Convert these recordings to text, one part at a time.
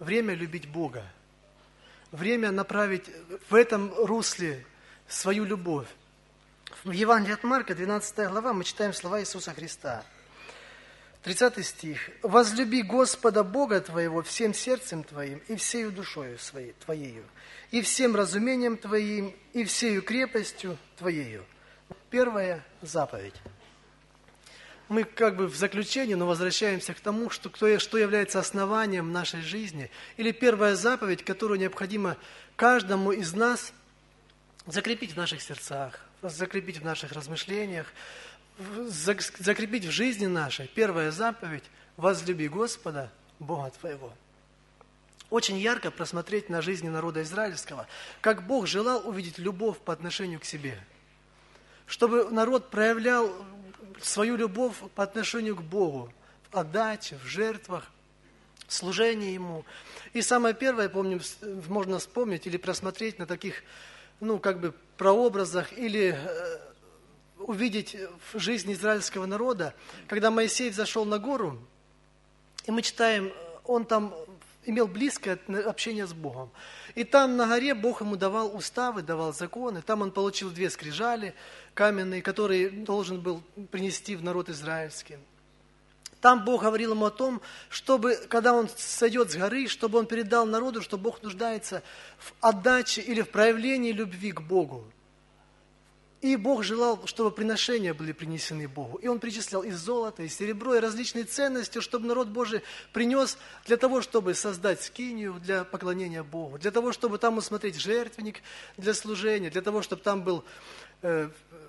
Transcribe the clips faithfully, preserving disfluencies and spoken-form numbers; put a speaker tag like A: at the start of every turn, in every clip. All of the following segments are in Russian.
A: время любить Бога, время направить в этом русле свою любовь. В Евангелии от Марка, двенадцатая глава, мы читаем слова Иисуса Христа. тридцатый стих. «Возлюби Господа Бога твоего всем сердцем твоим и всею душою своей, твоею, и всем разумением твоим, и всею крепостью твоею». Первая заповедь. Мы как бы в заключении, но возвращаемся к тому, что, кто, что является основанием нашей жизни. Или первая заповедь, которую необходимо каждому из нас закрепить в наших сердцах, закрепить в наших размышлениях, закрепить в жизни нашей. Первая заповедь – возлюби Господа, Бога твоего. Очень ярко просмотреть на жизни народа израильского, как Бог желал увидеть любовь по отношению к себе. Чтобы народ проявлял свою любовь по отношению к Богу, в отдаче, в жертвах, в служении Ему. И самое первое, помню, можно вспомнить или просмотреть на таких, ну, как бы прообразах, или э, увидеть в жизни израильского народа, когда Моисей взошел на гору, и мы читаем, он там имел близкое общение с Богом. И там на горе Бог ему давал уставы, давал законы. Там он получил две скрижали каменные, которые должен был принести в народ израильский. Там Бог говорил ему о том, чтобы, когда он сойдет с горы, чтобы он передал народу, что Бог нуждается в отдаче или в проявлении любви к Богу. И Бог желал, чтобы приношения были принесены Богу. И Он перечислял и золото, и серебро, и различные ценности, чтобы народ Божий принес для того, чтобы создать скинию для поклонения Богу, для того, чтобы там усмотреть жертвенник для служения, для того, чтобы там был э,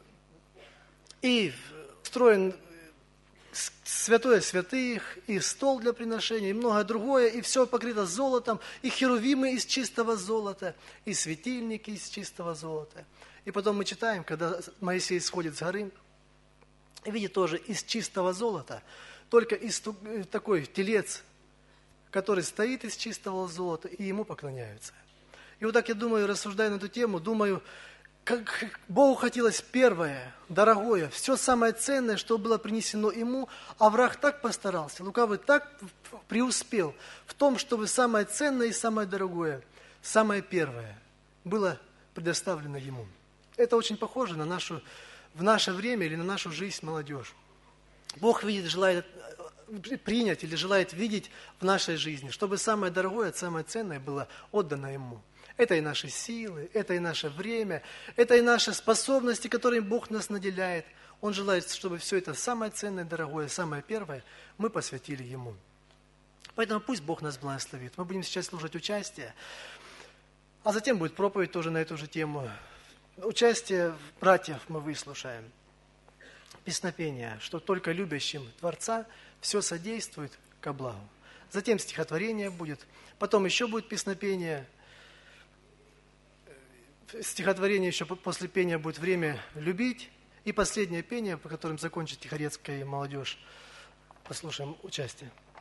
A: и встроен святое святых, и стол для приношения, и многое другое, и все покрыто золотом, и херувимы из чистого золота, и светильники из чистого золота. И потом мы читаем, когда Моисей сходит с горы, и видит тоже из чистого золота, только из такой телец, который стоит из чистого золота, и ему поклоняются. И вот так я думаю, рассуждая на эту тему, думаю, как Богу хотелось первое, дорогое, все самое ценное, что было принесено ему, а враг так постарался, лукавый так преуспел в том, чтобы самое ценное и самое дорогое, самое первое было предоставлено ему. Это очень похоже на нашу, в наше время или на нашу жизнь молодежь. Бог видит, желает принять или желает видеть в нашей жизни, чтобы самое дорогое, самое ценное было отдано Ему. Это и наши силы, это и наше время, это и наши способности, которыми Бог нас наделяет. Он желает, чтобы все это самое ценное, дорогое, самое первое мы посвятили Ему. Поэтому пусть Бог нас благословит. Мы будем сейчас слушать участие, а затем будет проповедь тоже на эту же тему. Участие братьев мы выслушаем. Песнопение, что только любящим Творца все содействует ко благу. Затем стихотворение будет, потом еще будет песнопение. Стихотворение еще после пения будет время любить. И последнее пение, по которым закончит Тихорецкая молодежь. Послушаем участие.